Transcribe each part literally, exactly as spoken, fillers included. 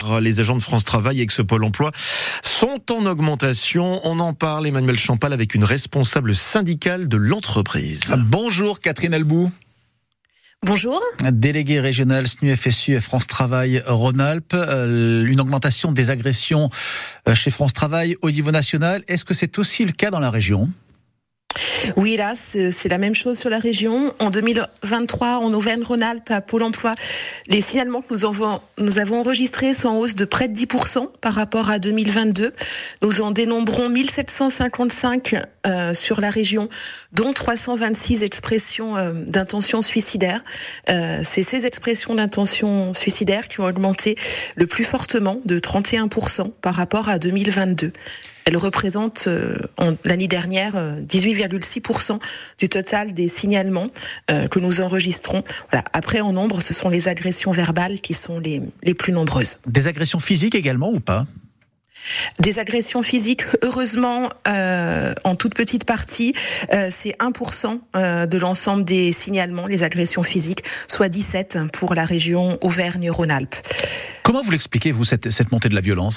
salaires, les agents de France Travail avec ce Pôle emploi sont en augmentation. On en parle, Emmanuel Champal, avec une responsable syndicale de l'entreprise. Bonjour Catherine Elbou. Bonjour. Déléguée régionale S N U F S U France Travail Rhône-Alpes, euh, une augmentation des agressions chez France Travail au niveau national. Est-ce que c'est aussi le cas dans la région ? Oui, là, c'est la même chose sur la région. En deux mille vingt-trois, en Auvergne-Rhône-Alpes, à Pôle emploi, les signalements que nous avons, nous avons enregistrés sont en hausse de près de dix pour cent par rapport à deux mille vingt-deux. Nous en dénombrons mille sept cent cinquante-cinq euh, sur la région, dont trois cent vingt-six expressions euh, d'intention suicidaire. Euh, c'est ces expressions d'intention suicidaire qui ont augmenté le plus fortement, de trente et un pour cent par rapport à deux mille vingt-deux. Elle représente euh, l'année dernière euh, dix-huit virgule six pour cent du total des signalements euh, que nous enregistrons. Voilà. Après, en nombre, ce sont les agressions verbales qui sont les, les plus nombreuses. Des agressions physiques également ou pas ? Des agressions physiques, heureusement, euh, en toute petite partie, euh, c'est un pour cent euh, de l'ensemble des signalements, les agressions physiques, soit dix-sept pour la région Auvergne-Rhône-Alpes. Comment vous l'expliquez, vous, cette, cette montée de la violence ?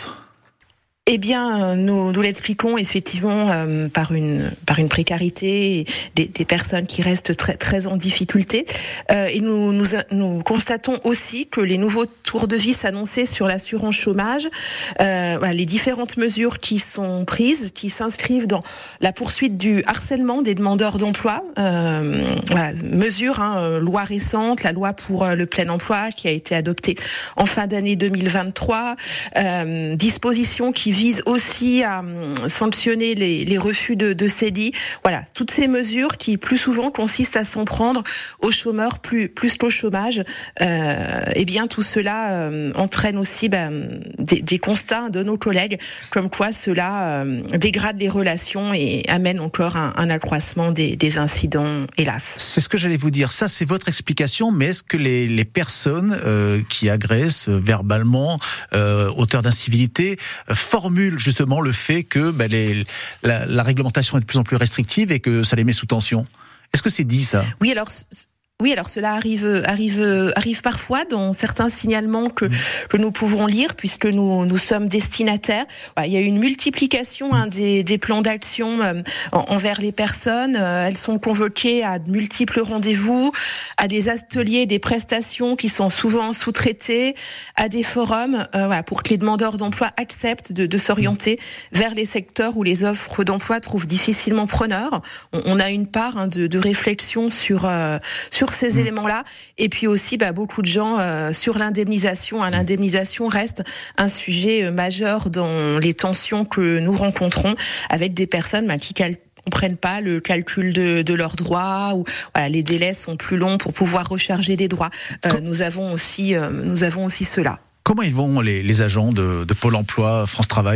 Eh bien, nous, nous l'expliquons effectivement euh, par une par une précarité, et des, des personnes qui restent très très en difficulté. Euh, et nous, nous nous constatons aussi que les nouveaux tours de vis annoncés sur l'assurance chômage, euh, voilà, les différentes mesures qui sont prises, qui s'inscrivent dans la poursuite du harcèlement des demandeurs d'emploi. Euh, voilà, mesures, hein, loi récente, la loi pour le plein emploi qui a été adoptée en fin d'année deux mille vingt-trois, euh, dispositions qui vise aussi à sanctionner les, les refus de, de C D I. Voilà, toutes ces mesures qui plus souvent consistent à s'en prendre aux chômeurs plus plus qu'au chômage. Euh, et bien tout cela euh, entraîne aussi ben, des, des constats de nos collègues, comme quoi cela euh, dégrade les relations et amène encore un, un accroissement des, des incidents, hélas. C'est ce que j'allais vous dire. Ça, c'est votre explication, mais est-ce que les, les personnes euh, qui agressent verbalement, euh, auteurs d'incivilité, euh, formulent justement le fait que ben, les, la, la réglementation est de plus en plus restrictive et que ça les met sous tension. Est-ce que c'est dit ça ? Oui, alors... Oui, alors cela arrive, arrive, arrive parfois dans certains signalements que mmh. que nous pouvons lire, puisque nous nous sommes destinataires. Voilà, il y a eu une multiplication hein, des des plans d'action euh, envers les personnes. Euh, elles sont convoquées à de multiples rendez-vous, à des ateliers, des prestations qui sont souvent sous-traitées, à des forums, euh, voilà, pour que les demandeurs d'emploi acceptent de, de s'orienter vers les secteurs où les offres d'emploi trouvent difficilement preneurs. On, on a une part hein, de, de réflexion sur euh, sur ces mmh. éléments-là, et puis aussi bah, beaucoup de gens euh, sur l'indemnisation. Hein, l'indemnisation reste un sujet euh, majeur dans les tensions que nous rencontrons avec des personnes bah, qui cal- comprennent pas le calcul de, de leurs droits, ou voilà, les délais sont plus longs pour pouvoir recharger des droits. Euh, nous avons aussi, euh, nous avons aussi cela. Comment ils vont les, les agents de, de Pôle emploi France Travail ?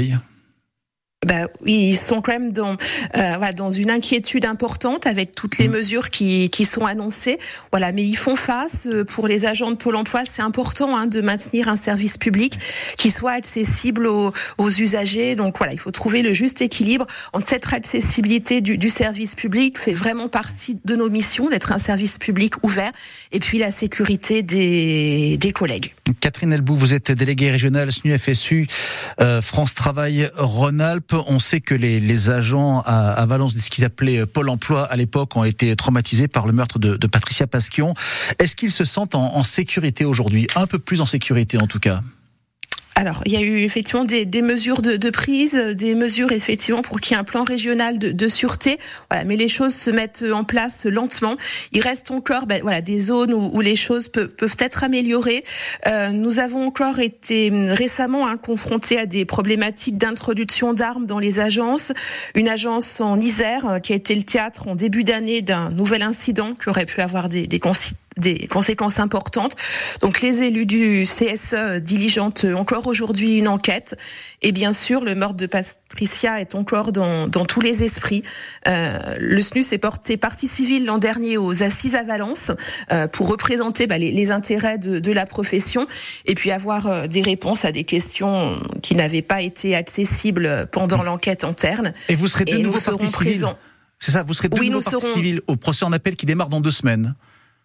Bah oui, ils sont quand même dans euh, voilà, dans une inquiétude importante avec toutes les mesures qui qui sont annoncées. Voilà, mais ils font face. Pour les agents de Pôle emploi, c'est important hein, de maintenir un service public qui soit accessible aux, aux usagers. Donc voilà, il faut trouver le juste équilibre entre cette accessibilité du, du service public, fait vraiment partie de nos missions d'être un service public ouvert, et puis la sécurité des des collègues. Catherine Elbou, vous êtes déléguée régionale S N U F S U euh, France Travail Rhône-Alpes. On sait que les, les agents à, à Valence de ce qu'ils appelaient Pôle emploi à l'époque ont été traumatisés par le meurtre de, de Patricia Pasquion. Est-ce qu'ils se sentent en, en sécurité aujourd'hui ? Un peu plus en sécurité en tout cas ? Alors, il y a eu effectivement des, des mesures de, de prise, des mesures effectivement pour qu'il y ait un plan régional de, de sûreté. Voilà, mais les choses se mettent en place lentement. Il reste encore, ben, voilà, des zones où, où les choses peuvent, peuvent être améliorées. Euh, nous avons encore été récemment hein, confrontés à des problématiques d'introduction d'armes dans les agences. Une agence en Isère euh, qui a été le théâtre en début d'année d'un nouvel incident qui aurait pu avoir des, des conséquences. des conséquences importantes. Donc les élus du C S E diligentent encore aujourd'hui une enquête. Et bien sûr, le meurtre de Patricia est encore dans, dans tous les esprits. Euh, le S N U s'est porté partie civile l'an dernier aux Assises à Valence euh, pour représenter bah, les, les intérêts de, de la profession et puis avoir euh, des réponses à des questions qui n'avaient pas été accessibles pendant l'enquête interne. Et vous serez de et nouveau partie civile. C'est ça, vous serez de oui, nouveau nous partie serons... civile au procès en appel qui démarre dans deux semaines.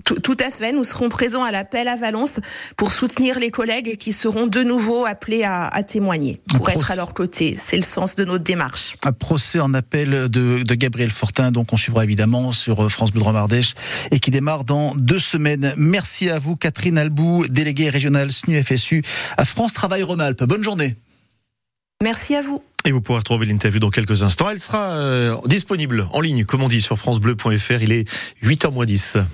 Tout, tout à fait. Nous serons présents à l'appel à Valence pour soutenir les collègues qui seront de nouveau appelés à, à témoigner, pour être à leur côté. C'est le sens de notre démarche. Un procès en appel de, de Gabriel Fortin, donc on suivra évidemment sur France Bleu Drôme Ardèche et qui démarre dans deux semaines. Merci à vous, Catherine Albou, déléguée régionale S N U F S U à France Travail Rhône-Alpes. Bonne journée. Merci à vous. Et vous pourrez retrouver l'interview dans quelques instants. Elle sera euh, disponible en ligne, comme on dit, sur francebleu point f r. Il est huit heures moins dix.